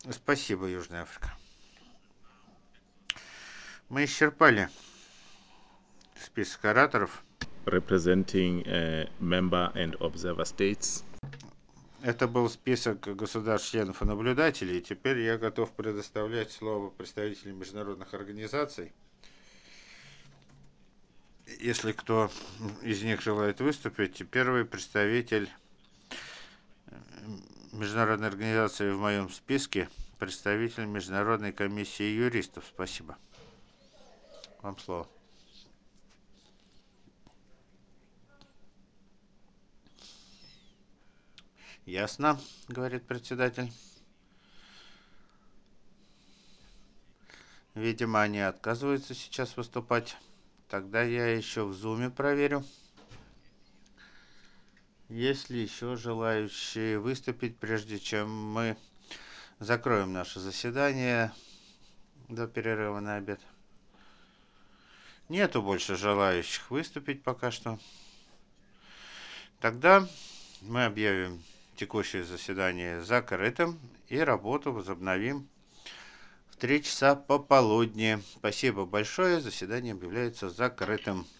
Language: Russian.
Спасибо, Южная Африка. Мы исчерпали список ораторов. Representing member and observer states. Это был список государств-членов и наблюдателей. Теперь я готов предоставлять слово представителям международных организаций. Если кто из них желает выступить, первый представитель международной организации в моем списке, представитель Международной комиссии юристов. Спасибо. Вам слово. Ясно, говорит председатель. Видимо, они отказываются сейчас выступать. Тогда я еще в зуме проверю. Есть ли еще желающие выступить, прежде чем мы закроем наше заседание до перерыва на обед? Нету больше желающих выступить пока что. Тогда мы объявим текущее заседание закрытым и работу возобновим в 3 часа пополудни. Спасибо большое. Заседание объявляется закрытым.